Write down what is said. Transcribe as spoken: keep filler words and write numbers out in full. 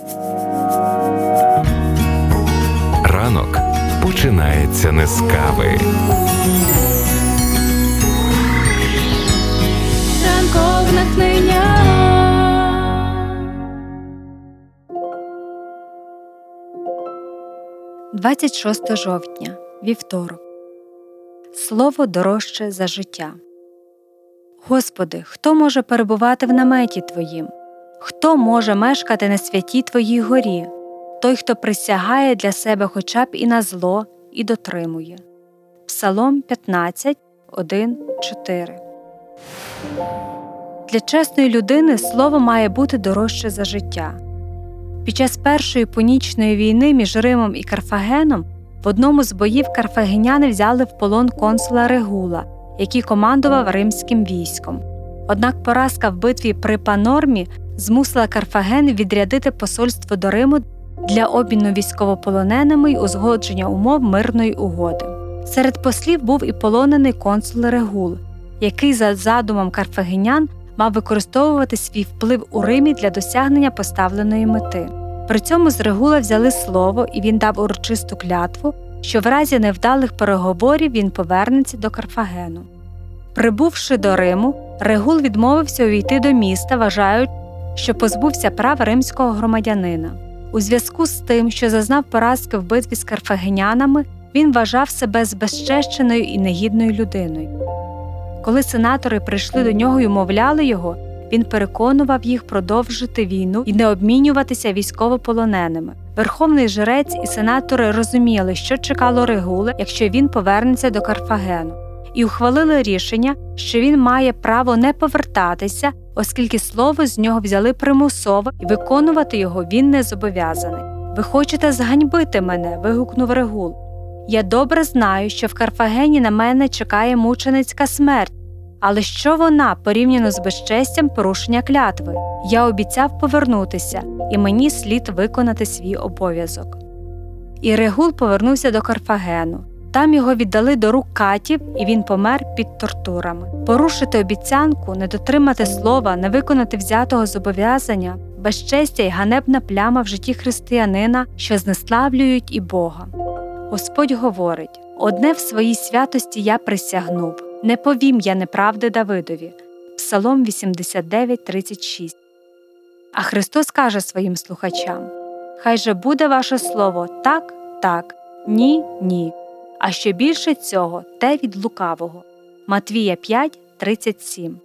Ранок починається не з кави. Ранкове натхнення. двадцять шостого жовтня, вівторок. Слово дорожче за життя. Господи, хто може перебувати в наметі Твоїм? Хто може мешкати на святій Твоїй горі? Той, хто присягає для себе хоча б і на зло, і дотримує. Псалом п'ятнадцять, один, чотири. Для чесної людини слово має бути дорожче за життя. Під час Першої Пунічної війни між Римом і Карфагеном в одному з боїв карфагеняни взяли в полон консула Регула, який командував римським військом. Однак поразка в битві при Панормі змусила Карфаген відрядити посольство до Риму для обміну військовополоненими й узгодження умов мирної угоди. Серед послів був і полонений консул Регул, який за задумом карфагенян мав використовувати свій вплив у Римі для досягнення поставленої мети. При цьому з Регула взяли слово, і він дав урочисту клятву, що в разі невдалих переговорів він повернеться до Карфагену. Прибувши до Риму, Регул відмовився увійти до міста, вважаючи, що позбувся прав римського громадянина. У зв'язку з тим, що зазнав поразки в битві з карфагенянами, він вважав себе збезчещеною і негідною людиною. Коли сенатори прийшли до нього й умовляли його, він переконував їх продовжити війну і не обмінюватися військовополоненими. Верховний жрець і сенатори розуміли, що чекало Регула, якщо він повернеться до Карфагену, і ухвалили рішення, що він має право не повертатися, оскільки слово з нього взяли примусово, і виконувати його він не зобов'язаний. «Ви хочете зганьбити мене?» – вигукнув Регул. «Я добре знаю, що в Карфагені на мене чекає мученицька смерть, але що вона, порівняно з безчестям порушення клятви? Я обіцяв повернутися, і мені слід виконати свій обов'язок». І Регул повернувся до Карфагену. Там його віддали до рук катів, і він помер під тортурами. Порушити обіцянку, не дотримати слова, не виконати взятого зобов'язання – безчестя й ганебна пляма в житті християнина, що знеславлюють і Бога. Господь говорить: «Одне в своїй святості я присягнув, не повім я неправди Давидові». Псалом вісімдесят дев'ять, тридцять шість. А Христос каже своїм слухачам: «Хай же буде ваше слово так, так, ні, ні, а що більше цього, те від лукавого». Матвія п'ять, тридцять сім.